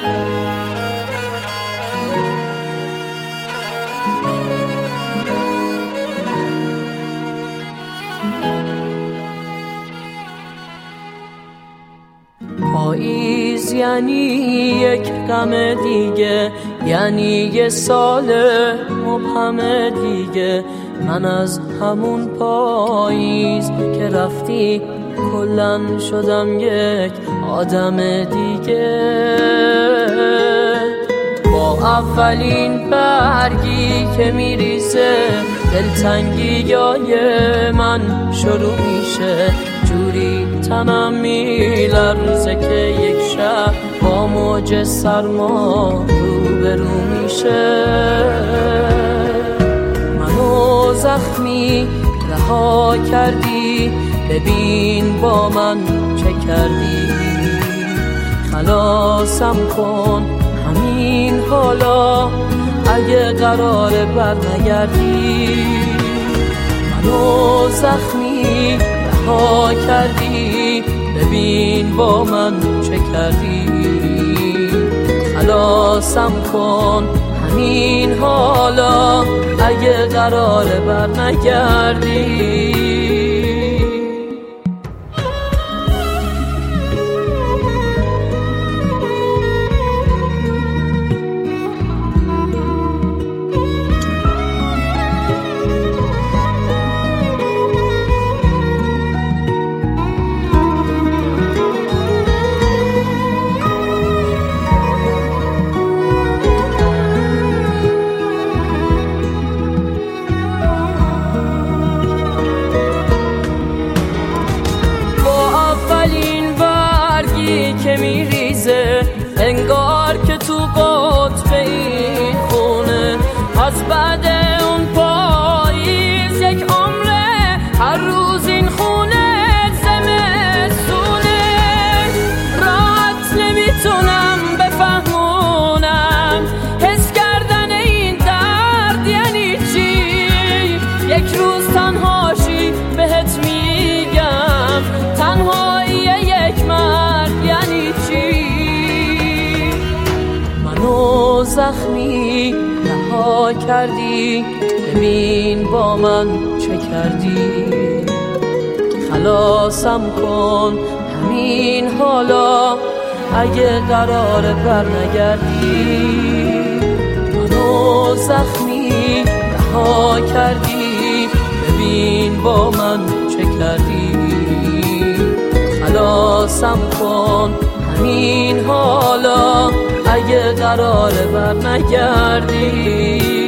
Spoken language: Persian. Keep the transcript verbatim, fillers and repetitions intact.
پاییز یعنی یک غم دیگه، یعنی یه سال مبهم دیگه. من از همون پاییز که رفتی کلن شدم یک آدم دیگه. با اولین برگی که میریزه دلتنگیای من شروع میشه. جوری تنم میلرزه که یک شب با موج سرما روبرو میشه. منو زخمی رها کردی، ببین با من چه کردی. خلاصم کن همین حالا اگه قراره برنگردی. منو زخمی رها کردی، ببین با من چه کردی. خلاصم کن همین حالا اگه قراره برنگردی. که میریزه انگار که تو قطب این خونه. از بعد اون پاییز یک عمره، هر روز این خونه زمستونه. راحت نمیتونم بفهمونم حس کردن این درد یعنی چی. یک روز تنهاشی بهت میگم، تنهایی یک مرد یعنی چی. منو زخمی رها کردی، ببین با من چه کردی. خلاصم کن همین حالا اگه قراره برنگردی. منو زخمی رها کردی، ببین با من چه کردی. خلاصم کن همین حالا اگه قراره برنگردی.